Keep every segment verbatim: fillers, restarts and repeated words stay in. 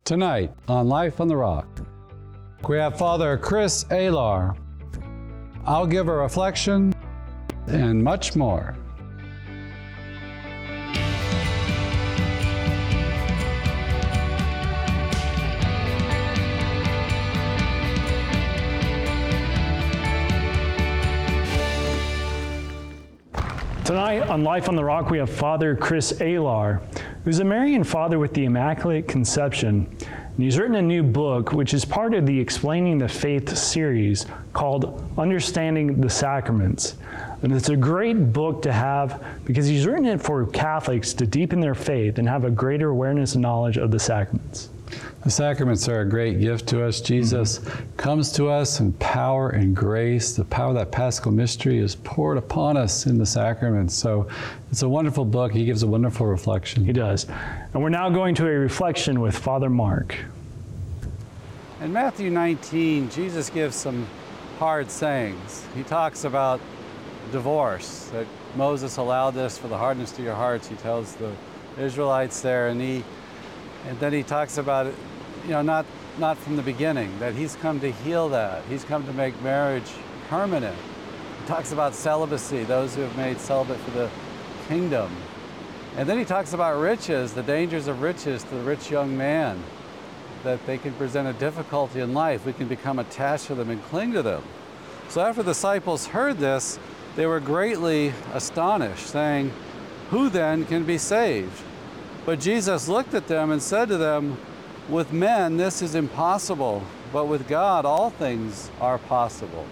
Tonight on Life on the Rock, we have Father Chris Alar. I'll give a reflection and much more. Tonight on Life on the Rock, we have Father Chris Alar, who's a Marian father with the Immaculate Conception. And he's written a new book, which is part of the Explaining the Faith series called Understanding the Sacraments. And it's a great book to have because he's written it for Catholics to deepen their faith and have a greater awareness and knowledge of the sacraments. The sacraments are a great gift to us. Jesus mm-hmm. comes to us in power and grace. The power of that Paschal mystery is poured upon us in the sacraments. So it's a wonderful book. He gives a wonderful reflection. He does. And we're now going to a reflection with Father Mark. In Matthew nineteen, Jesus gives some hard sayings. He talks about divorce, that Moses allowed this for the hardness of your hearts. He tells the Israelites there, and he And then he talks about it, you know, not, not from the beginning, that he's come to heal that. He's come to make marriage permanent. He talks about celibacy, those who have made celibate for the kingdom. And then he talks about riches, the dangers of riches to the rich young man, that they can present a difficulty in life. We can become attached to them and cling to them. So after the disciples heard this, they were greatly astonished, saying, "Who then can be saved?" But Jesus looked at them and said to them, "With men this is impossible, but with God all things are possible."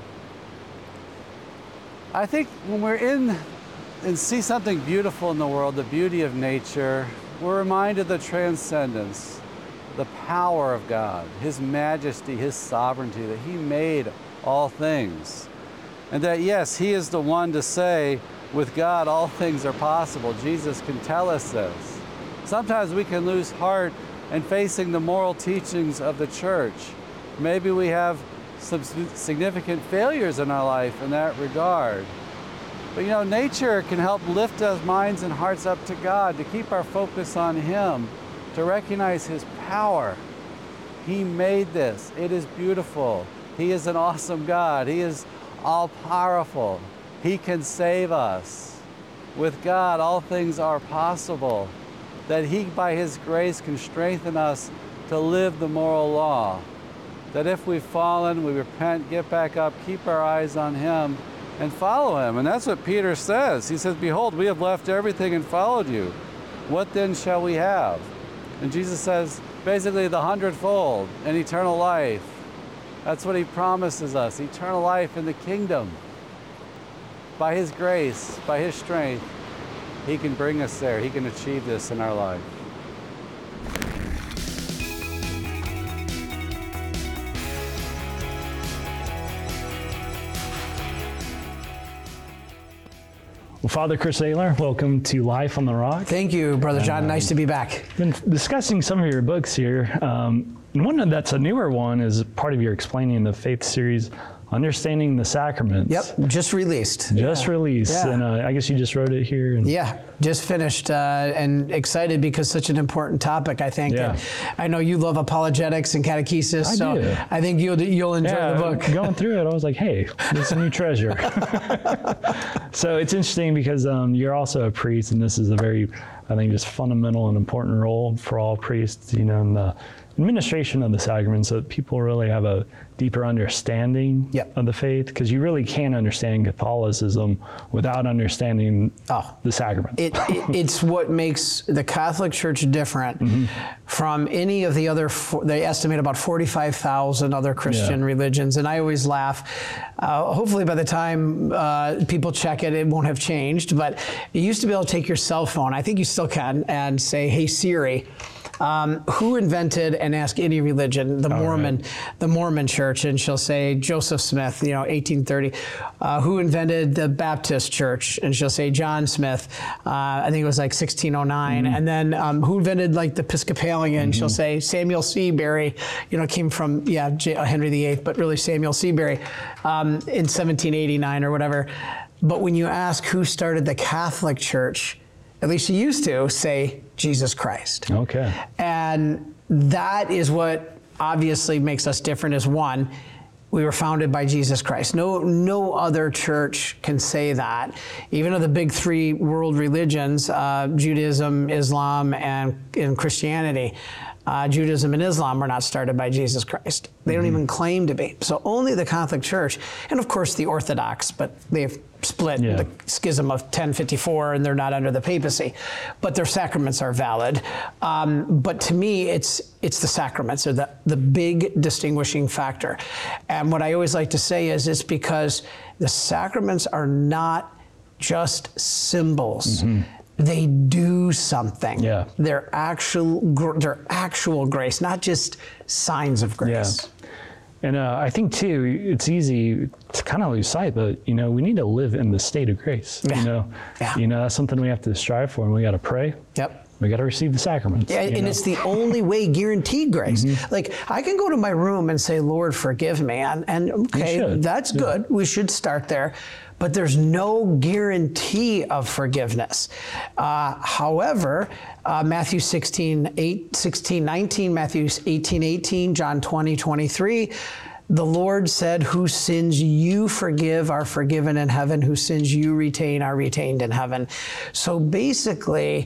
I think when we're in and see something beautiful in the world, the beauty of nature, we're reminded of the transcendence, the power of God, His majesty, His sovereignty, that He made all things. And that, yes, He is the one to say, with God all things are possible. Jesus can tell us this. Sometimes we can lose heart in facing the moral teachings of the church. Maybe we have some significant failures in our life in that regard. But you know, nature can help lift our minds and hearts up to God, to keep our focus on Him, to recognize His power. He made this. It is beautiful. He is an awesome God. He is all-powerful. He can save us. With God, all things are possible. That He, by His grace, can strengthen us to live the moral law. That if we've fallen, we repent, get back up, keep our eyes on Him, and follow Him. And that's what Peter says. He says, "Behold, we have left everything and followed you. What then shall we have?" And Jesus says, basically, the hundredfold and eternal life. That's what He promises us, eternal life in the kingdom. By His grace, by His strength, He can bring us there. He can achieve this in our life. Well, Father Chris Alar, welcome to Life on the Rock. Thank you, Brother John. Um, nice to be back. Been discussing some of your books here. Um, and one that's a newer one is part of your Explaining the Faith series, Understanding the Sacraments. Yep, just released. Just yeah. released, yeah. and uh, I guess you just wrote it here. And yeah, just finished, uh, and excited because such an important topic, I think. Yeah. And I know you love apologetics and catechesis, I so do. I think you'll you'll enjoy yeah, the book. Going through it, I was like, hey, this is a new treasure. So it's interesting because um, you're also a priest, and this is a very, I think, just fundamental and important role for all priests, you know, in the administration of the sacraments, so that people really have a deeper understanding yep. of the faith, because you really can't understand Catholicism without understanding oh, the sacraments. It, it, it's what makes the Catholic Church different mm-hmm. from any of the other, they estimate about forty-five thousand other Christian yeah. religions, and I always laugh. Uh, hopefully by the time uh, people check it, it won't have changed, but you used to be able to take your cell phone, I think you still can, and say, "Hey Siri, Um, who invented," and ask any religion, the All Mormon, right. the Mormon Church, and she'll say Joseph Smith, you know, eighteen thirty. Uh, who invented the Baptist Church? And she'll say John Smith. Uh, I think it was like sixteen oh nine. Mm-hmm. And then um, who invented like the Episcopalian? Mm-hmm. She'll say Samuel Seabury. You know, came from yeah J- Henry the Eighth, but really Samuel Seabury um, in seventeen eighty-nine or whatever. But when you ask who started the Catholic Church, at least she used to say Jesus Christ. Okay. And that is what obviously makes us different. Is one, we were founded by Jesus Christ. No, no other church can say that. Even of the big three world religions, uh, Judaism, Islam, and, and Christianity, uh, Judaism and Islam were not started by Jesus Christ. They don't mm-hmm. even claim to be. So only the Catholic Church, and of course the Orthodox, but they've split yeah. the schism of ten fifty-four, and they're not under the papacy, but their sacraments are valid. Um, but to me, it's it's the sacraments are the, the big distinguishing factor. And what I always like to say is it's because the sacraments are not just symbols. Mm-hmm. They do something. Yeah. They're actual, they're actual grace, not just signs of grace. Yeah. And uh, I think too, it's easy to kind of lose sight, but you know, we need to live in the state of grace. Yeah. You know, yeah. you know, that's something we have to strive for, and we got to pray. Yep. We got to receive the sacraments. Yeah, and know? it's the only way guaranteed grace. Mm-hmm. Like, I can go to my room and say, Lord, forgive me. And, and okay, that's yeah. good. We should start there. But there's no guarantee of forgiveness. Uh, however, uh, Matthew sixteen, eight, sixteen, nineteen, Matthew eighteen, eighteen, John twenty, twenty-three, the Lord said, whose sins you forgive are forgiven in heaven, whose sins you retain are retained in heaven. So basically,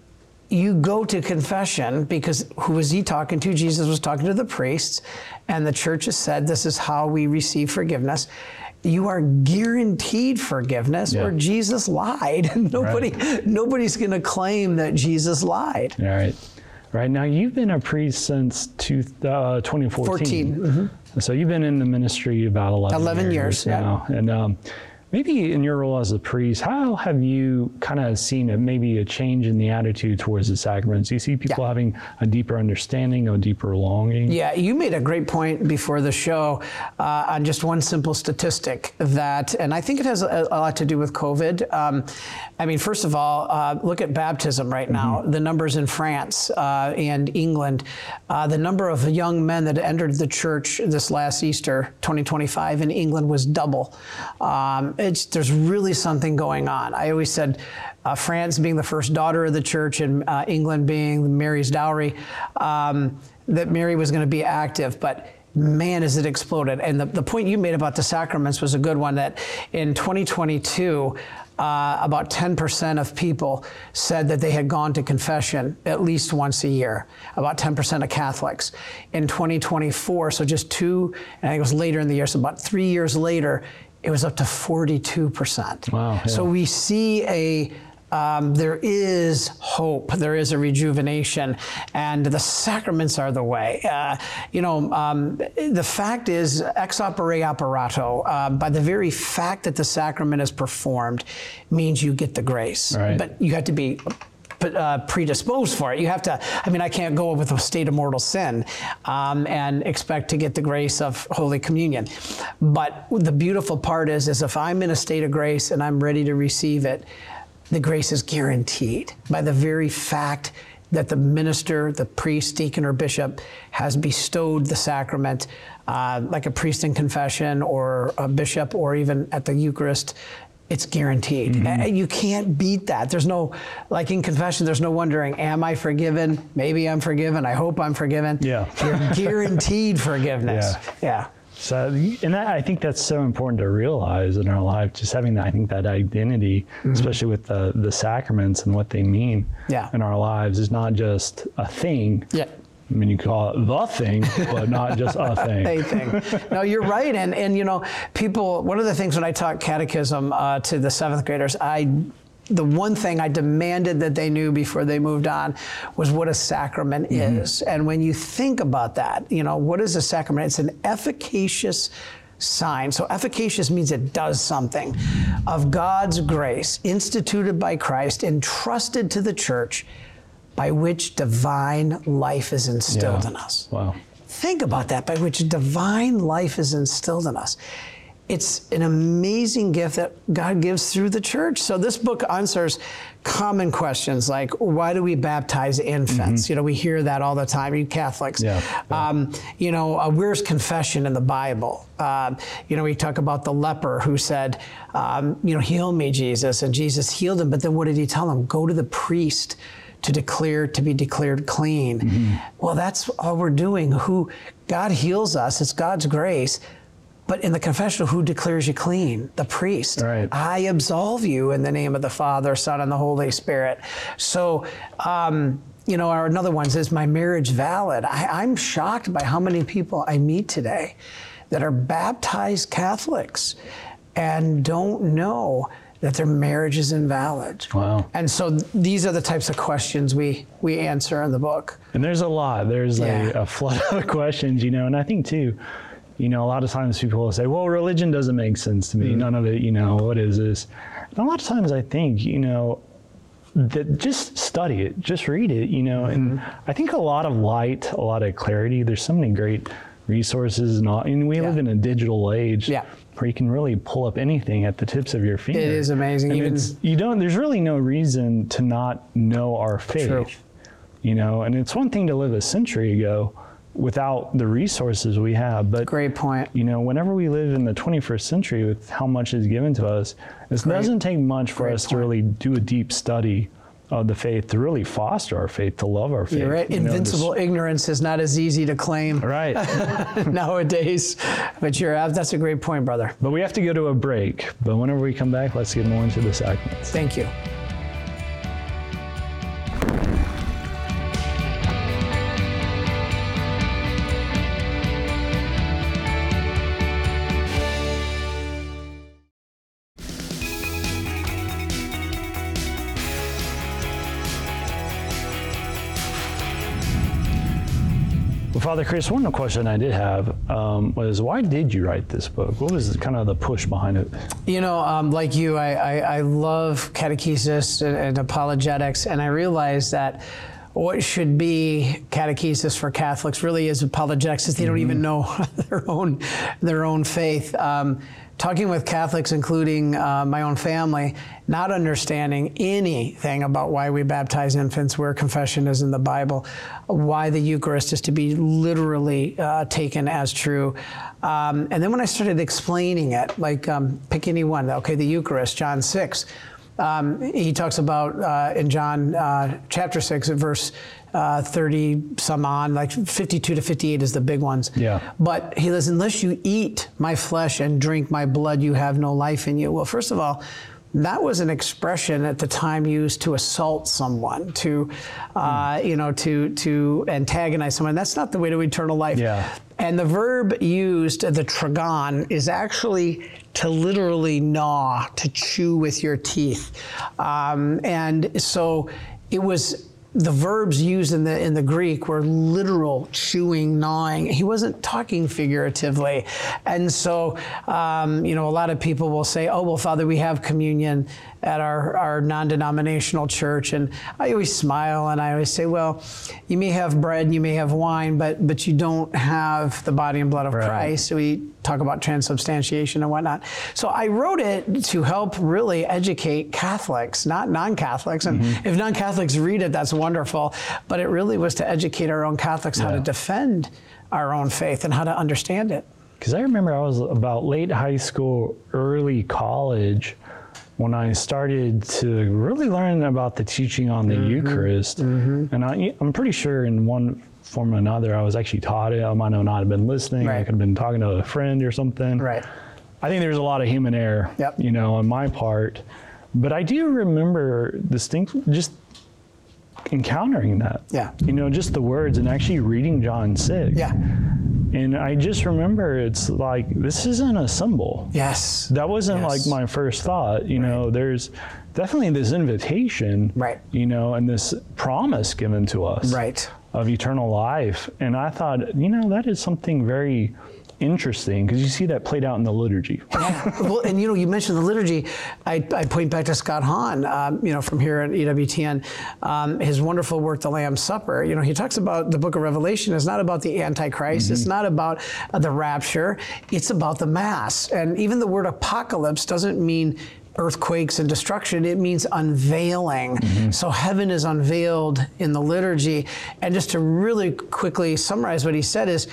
you go to confession because who was he talking to? Jesus was talking to the priests, and the church has said this is how we receive forgiveness. You are guaranteed forgiveness, yeah. or Jesus lied. Nobody, right. Nobody's going to claim that Jesus lied. All right. Right. Now, you've been a priest since two, uh, twenty fourteen. fourteen. Mm-hmm. So you've been in the ministry about eleven, eleven years, years now. Yeah. And um, maybe in your role as a priest, how have you kind of seen a, maybe a change in the attitude towards the sacraments? Do you see people yeah. having a deeper understanding, a deeper longing? Yeah, you made a great point before the show uh, on just one simple statistic that, and I think it has a, a lot to do with COVID. Um, I mean, first of all, uh, look at baptism right now. Mm-hmm. The numbers in France uh, and England, uh, the number of young men that entered the church this last Easter, twenty twenty-five, in England was double. Um, It's, there's really something going on. I always said uh, France being the first daughter of the church and uh, England being Mary's dowry, um, that Mary was going to be active, but man, has it exploded. And the, the point you made about the sacraments was a good one, that in twenty twenty-two, uh, about ten percent of people said that they had gone to confession at least once a year, about ten percent of Catholics. In twenty twenty-four, so just two, and I think it was later in the year, so about three years later, it was up to forty-two percent. Wow. Yeah. So we see a, um, there is hope, there is a rejuvenation, and the sacraments are the way. Uh, you know, um, the fact is, ex opere operato, uh, by the very fact that the sacrament is performed, means you get the grace. Right. But you have to be But, uh, predisposed for it. You have to, I mean, I can't go with a state of mortal sin um, and expect to get the grace of Holy Communion. But the beautiful part is, is if I'm in a state of grace and I'm ready to receive it, the grace is guaranteed by the very fact that the minister, the priest, deacon, or bishop has bestowed the sacrament, uh, like a priest in confession or a bishop, or even at the Eucharist. It's guaranteed. Mm-hmm. You can't beat that. There's no, like in confession, there's no wondering, am I forgiven? Maybe I'm forgiven. I hope I'm forgiven. Yeah. You're guaranteed forgiveness. Yeah. Yeah. So, and that, I think that's so important to realize in our life, just having that, I think that identity, mm-hmm. especially with the, the sacraments and what they mean yeah. in our lives, is not just a thing. Yeah. I mean, you call it the thing, but not just a thing. A thing. No, you're right. And, and, you know, people, one of the things when I taught catechism uh, to the seventh graders, I, the one thing I demanded that they knew before they moved on was what a sacrament mm-hmm. is. And when you think about that, you know, what is a sacrament? It's an efficacious sign. So efficacious means it does something of God's grace instituted by Christ, entrusted to the church, by which divine life is instilled yeah. in us. Wow. Think about that, by which divine life is instilled in us. It's an amazing gift that God gives through the church. So this book answers common questions like, why do we baptize infants? Mm-hmm. You know, we hear that all the time, you Catholics. Yeah, yeah. Um, you know, uh, where's confession in the Bible? Um, you know, we talk about the leper who said, um, you know, heal me, Jesus. And Jesus healed him. But then what did he tell him? Go to the priest to declare, to be declared clean. Mm-hmm. Well, that's all we're doing. Who God heals us, it's God's grace. But in the confessional, who declares you clean? The priest. Right. I absolve you in the name of the Father, Son, and the Holy Spirit. So, um, you know, our another one says, my marriage valid. I, I'm shocked by how many people I meet today that are baptized Catholics and don't know that their marriage is invalid. Wow. And so th- these are the types of questions we, we answer in the book. And there's a lot. There's Yeah. a, a flood of questions, you know, and I think too, you know, a lot of times people will say, well, religion doesn't make sense to me. Mm. None of it, you know, what is this? And a lot of times I think, you know, that just study it, just read it, you know, and mm-hmm. I think a lot of light, a lot of clarity, there's so many great resources, and, all, and we yeah. live in a digital age yeah. where you can really pull up anything at the tips of your finger. It is amazing. And Even it's, you don't, there's really no reason to not know our faith, True. you know, and it's one thing to live a century ago without the resources we have, but great point. You know, whenever we live in the twenty-first century with how much is given to us, it Great. doesn't take much for Great us point. to really do a deep study of the faith, to really foster our faith, to love our faith. You're right. You know, Invincible just, ignorance is not as easy to claim right. nowadays. But you're that's a great point, brother. But we have to go to a break. But whenever we come back, let's get more into the sacraments. Thank you. Well, Father Chris, one question I did have um, was, why did you write this book? What was kind of the push behind it? You know, um, like you, I, I, I love catechesis and, and apologetics, and I realized that what should be catechesis for Catholics really is apologetics, since they mm-hmm. don't even know their own their own faith. Um, talking with Catholics, including uh, my own family, not understanding anything about why we baptize infants, where confession is in the Bible, why the Eucharist is to be literally uh, taken as true. Um, and then when I started explaining it, like um, pick any one, okay, the Eucharist, John six, um, he talks about uh, in John uh, chapter six, at verse uh, thirty some on, like fifty-two to fifty-eight is the big ones. Yeah. But he says, unless you eat my flesh and drink my blood, you have no life in you. Well, first of all, that was an expression at the time used to assault someone, to, uh, mm. you know, to to antagonize someone. That's not the way to eternal life. Yeah. And the verb used, the tragon, is actually to literally gnaw, to chew with your teeth. Um, and so it was, the verbs used in the in the Greek were literal, chewing, gnawing. He wasn't talking figuratively. And so, um, you know, a lot of people will say, oh, well, Father, we have communion at our, our non-denominational church. And I always smile and I always say, well, you may have bread and you may have wine, but but you don't have the body and blood of right. Christ. So we talk about transubstantiation and whatnot. So I wrote it to help really educate Catholics, not non-Catholics. And mm-hmm. if non-Catholics read it, that's wonderful. But it really was to educate our own Catholics yeah. how to defend our own faith and how to understand it. Because I remember I was about late high school, early college, when I started to really learn about the teaching on the mm-hmm. Eucharist. Mm-hmm. And I, I'm pretty sure in one form or another, I was actually taught it. I might not have been listening. Right. I could have been talking to a friend or something. Right. I think there's a lot of human error, yep. you know, on my part. But I do remember distinctly just encountering that. Yeah. You know, just the words and actually reading John six. Yeah. And I just remember it's like, this isn't a symbol. Yes. That wasn't yes. like my first thought. You right. know, there's definitely this invitation, right. you know, and this promise given to us right. of eternal life. And I thought, you know, that is something very interesting, because you see that played out in the liturgy. Yeah. Well, and you know, you mentioned the liturgy. I, I point back to Scott Hahn, um, you know, from here at E W T N, um, his wonderful work, The Lamb's Supper. You know, he talks about the book of Revelation is not about the Antichrist. Mm-hmm. It's not about uh, the rapture. It's about the Mass. And even the word apocalypse doesn't mean earthquakes and destruction. It means unveiling. Mm-hmm. So heaven is unveiled in the liturgy. And just to really quickly summarize what he said is,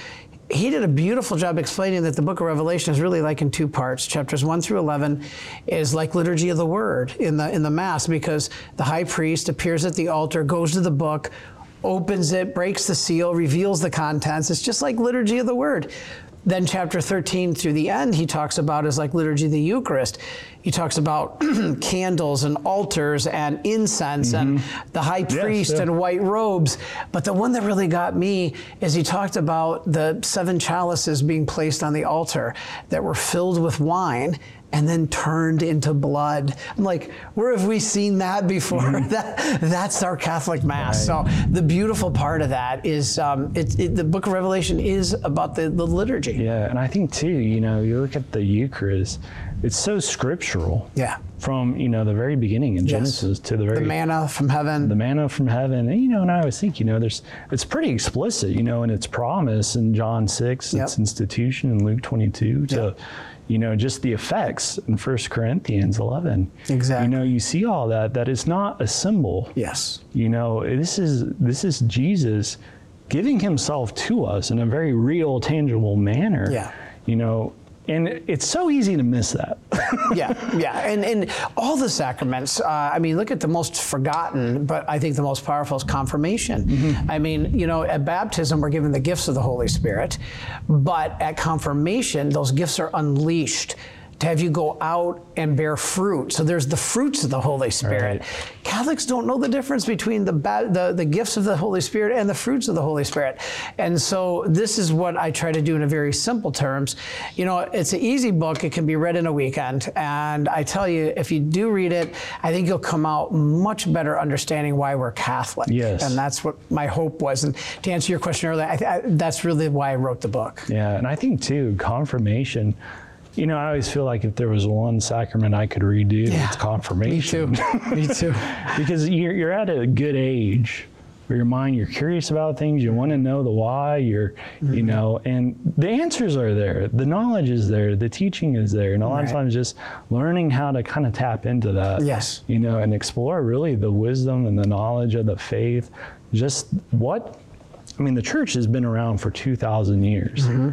he did a beautiful job explaining that the book of Revelation is really like in two parts. Chapters one through eleven is like liturgy of the word in the in the Mass, because the high priest appears at the altar, goes to the book, opens it, breaks the seal, reveals the contents. It's just like liturgy of the word. Then chapter thirteen through the end, he talks about is like liturgy of the Eucharist. He talks about candles and altars and incense mm-hmm. and the high priest yes, yeah. and white robes. But the one that really got me is he talked about the seven chalices being placed on the altar that were filled with wine and then turned into blood. I'm like, where have we seen that before? Mm-hmm. That that's our Catholic Mass. Right. So the beautiful part of that is um, it, it, the Book of Revelation is about the, the liturgy. Yeah, and I think too, you know, you look at the Eucharist, it's so scriptural. Yeah. From, you know, the very beginning in Genesis yes. to the very... The manna from heaven. The manna from heaven. And, you know, and I always think, you know, there's, it's pretty explicit, you know, in its promise in John six, yep. its institution in Luke twenty-two to... Yep. You know, just the effects in First Corinthians eleven. Exactly. You know, you see all that. That is not a symbol. Yes. You know, this is this is Jesus giving himself to us in a very real, tangible manner. Yeah. You know, and it's so easy to miss that. yeah, yeah, and and all the sacraments. Uh, I mean, look at the most forgotten, but I think the most powerful is confirmation. Mm-hmm. I mean, you know, at baptism we're given the gifts of the Holy Spirit, but at confirmation those gifts are unleashed to have you go out and bear fruit. So there's the fruits of the Holy Spirit. Right. Catholics don't know the difference between the, ba- the the gifts of the Holy Spirit and the fruits of the Holy Spirit. And so this is what I try to do in a very simple terms. You know, it's an easy book. It can be read in a weekend. And I tell you, if you do read it, I think you'll come out much better understanding why we're Catholic. Yes. And that's what my hope was. And to answer your question earlier, I th- I, that's really why I wrote the book. Yeah, and I think too, confirmation, you know, I always feel like if there was one sacrament I could redo, yeah, it's confirmation. Me too. Me too. Because you're you're at a good age where your mind, you're curious about things, you want to know the why, you're, mm-hmm. you know, and the answers are there, the knowledge is there, the teaching is there, and a lot right. of times just learning how to kind of tap into that. Yes. You know, and explore really the wisdom and the knowledge of the faith. Just what, I mean, the church has been around for two thousand years. Mm-hmm.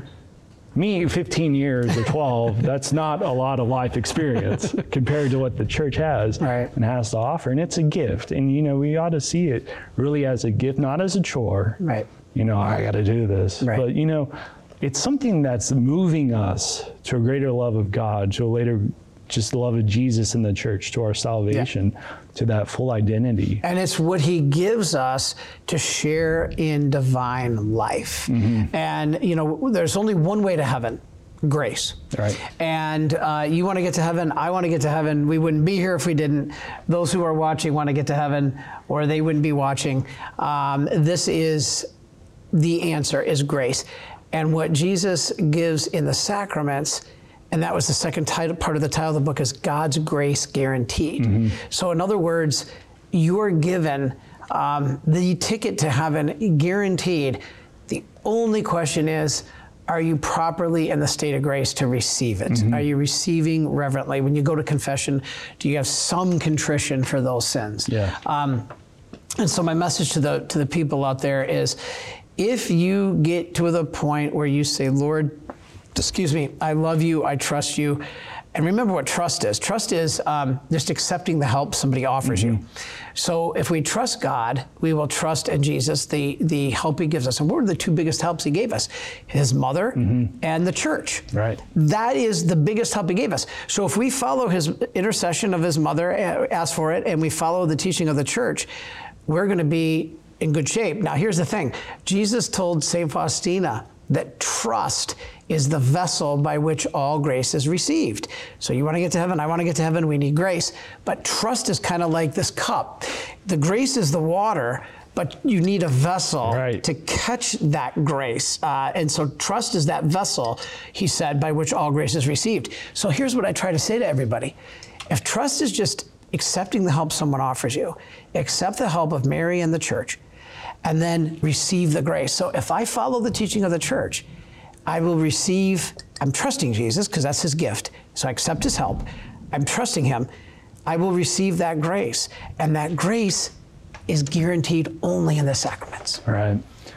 Me, fifteen years or twelve, that's not a lot of life experience compared to what the church has right. and has to offer. And it's a gift. And, you know, we ought to see it really as a gift, not as a chore. Right. You know, I got to do this. Right. But, you know, it's something that's moving us to a greater love of God, to a later just the love of Jesus in the church, to our salvation, yeah. to that full identity. And it's what he gives us to share in divine life. Mm-hmm. And, you know, there's only one way to heaven, grace. Right. And uh, you want to get to heaven, I want to get to heaven. We wouldn't be here if we didn't. Those who are watching want to get to heaven, or they wouldn't be watching. Um, this is the answer, is grace. And what Jesus gives in the sacraments, and that was the second title, part of the title of the book, is God's Grace Guaranteed. Mm-hmm. So in other words, you're given um, the ticket to heaven guaranteed. The only question is, are you properly in the state of grace to receive it? Mm-hmm. Are you receiving reverently? When you go to confession, do you have some contrition for those sins? Yeah. Um, and so my message to the to the people out there is, if you get to the point where you say, Lord, excuse me, I love you, I trust you. And remember what trust is. Trust is um, just accepting the help somebody offers mm-hmm. you. So if we trust God, we will trust in Jesus, the, the help he gives us. And what are the two biggest helps he gave us? His mother mm-hmm. and the church. Right. That is the biggest help he gave us. So if we follow his intercession of his mother, ask for it, and we follow the teaching of the church, we're going to be in good shape. Now here's the thing. Jesus told Saint Faustina that trust is the vessel by which all grace is received. So you want to get to heaven, I want to get to heaven, we need grace. But trust is kind of like this cup. The grace is the water, but you need a vessel right. to catch that grace. Uh, and so trust is that vessel, he said, by which all grace is received. So here's what I try to say to everybody. If trust is just accepting the help someone offers you, accept the help of Mary and the church, and then receive the grace. So if I follow the teaching of the church, I will receive, I'm trusting Jesus because that's his gift. So I accept his help. I'm trusting him. I will receive that grace. And that grace is guaranteed only in the sacraments. Right.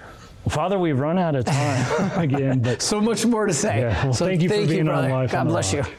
Well, Father, we've run out of time again, but so much more to say. Yeah. Well, so thank you for thank being you, on brother. Life God on the bless you. Rock.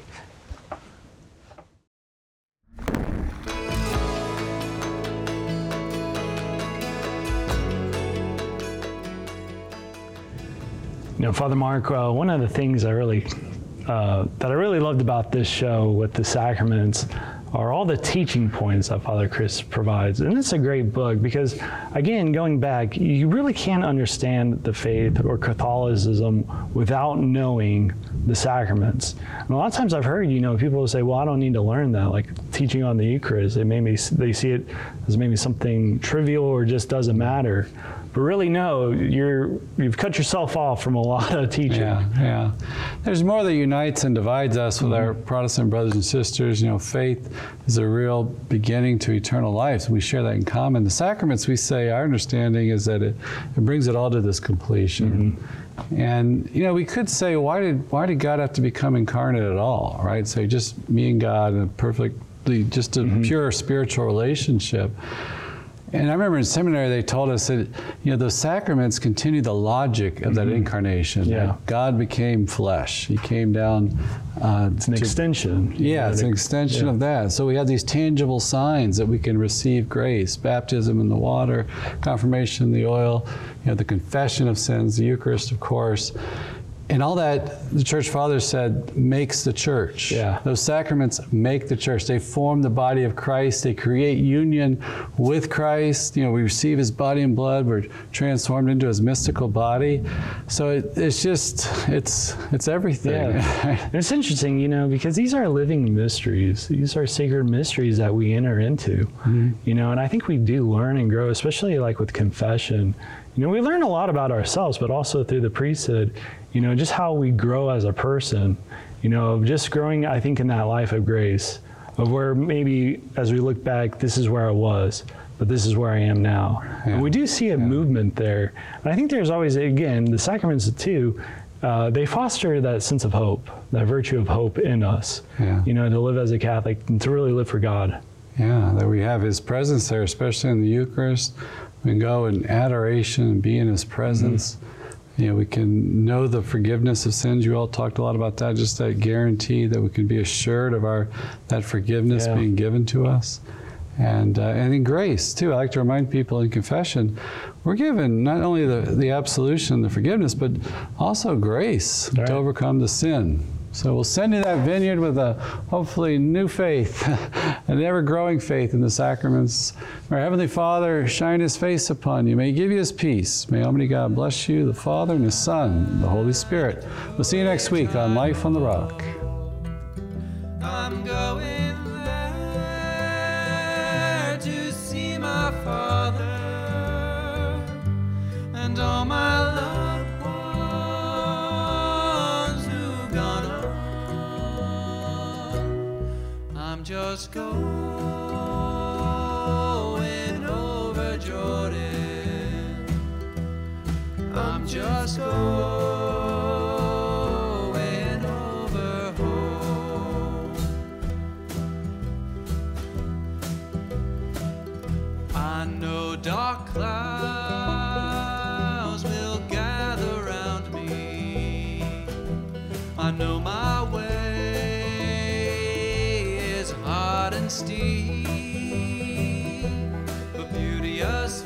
You know, Father Mark, uh, one of the things I really uh, that I really loved about this show with the sacraments are all the teaching points that Father Chris provides. And it's a great book because, again, going back, you really can't understand the faith or Catholicism without knowing the sacraments. And a lot of times I've heard, you know, people will say, well, I don't need to learn that, like teaching on the Eucharist. It maybe, they see it as maybe something trivial or just doesn't matter. But really, no, you're, you've cut yourself off from a lot of teaching. Yeah, yeah. There's more that unites and divides us with mm-hmm. our Protestant brothers and sisters. You know, faith is a real beginning to eternal life. We share that in common. The sacraments, we say, our understanding is that it, it brings it all to this completion. Mm-hmm. And, you know, we could say, why did why did God have to become incarnate at all, right? So just me and God in a perfectly, just a mm-hmm. pure spiritual relationship. And I remember in seminary they told us that, you know, those sacraments continue the logic of that mm-hmm. incarnation. Yeah. Like God became flesh. He came down. Uh, it's an to, extension. Yeah, it's an extension yeah. of that. So we have these tangible signs that we can receive grace: baptism in the water, confirmation in the oil, you know, the confession of sins, the Eucharist, of course. And all that, the Church Fathers said, makes the church. Yeah. Those sacraments make the church. They form the body of Christ. They create union with Christ. You know, we receive his body and blood. We're transformed into his mystical body. So it, it's just, it's it's everything. Yeah. And it's interesting, you know, because these are living mysteries. These are sacred mysteries that we enter into, mm-hmm. you know, and I think we do learn and grow, especially like with confession. You know, we learn a lot about ourselves, but also through the priesthood, you know, just how we grow as a person, you know, of just growing, I think, in that life of grace, of where maybe as we look back, this is where I was, but this is where I am now. Yeah. And we do see a yeah. movement there. And I think there's always, again, the sacraments too, uh, they foster that sense of hope, that virtue of hope in us, yeah. you know, to live as a Catholic and to really live for God. Yeah, that we have his presence there, especially in the Eucharist. We can go in adoration and be in his presence. Mm-hmm. You know, we can know the forgiveness of sins. You all talked a lot about that, just that guarantee that we can be assured of our that forgiveness yeah. being given to us. And uh, and in grace, too. I like to remind people in confession, we're given not only the, the absolution, the forgiveness, but also grace right. to overcome the sin. So we'll send you that vineyard with a hopefully new faith, an ever-growing faith in the sacraments. May our Heavenly Father shine his face upon you. May he give you his peace. May Almighty God bless you, the Father and his Son, and the Holy Spirit. We'll see you next week on Life on the Rock. I'm going there to see my Father and all my loved ones who've gone on. I'm just going over Jordan. I'm just going over home. I know dark clouds will gather round me. I know my way is hard and steep, but beauteous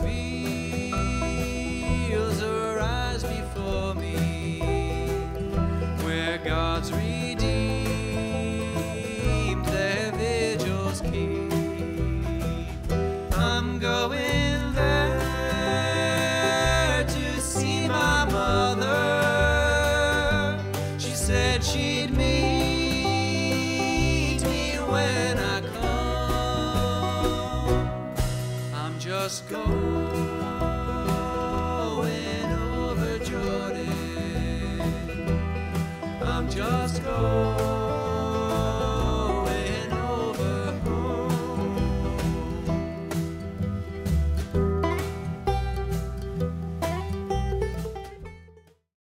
fields arise before me, where God's redeemed their vigils keep. I'm going there to see my mother. She said she'd meet me when I come. I'm just going over Jordan. I'm just going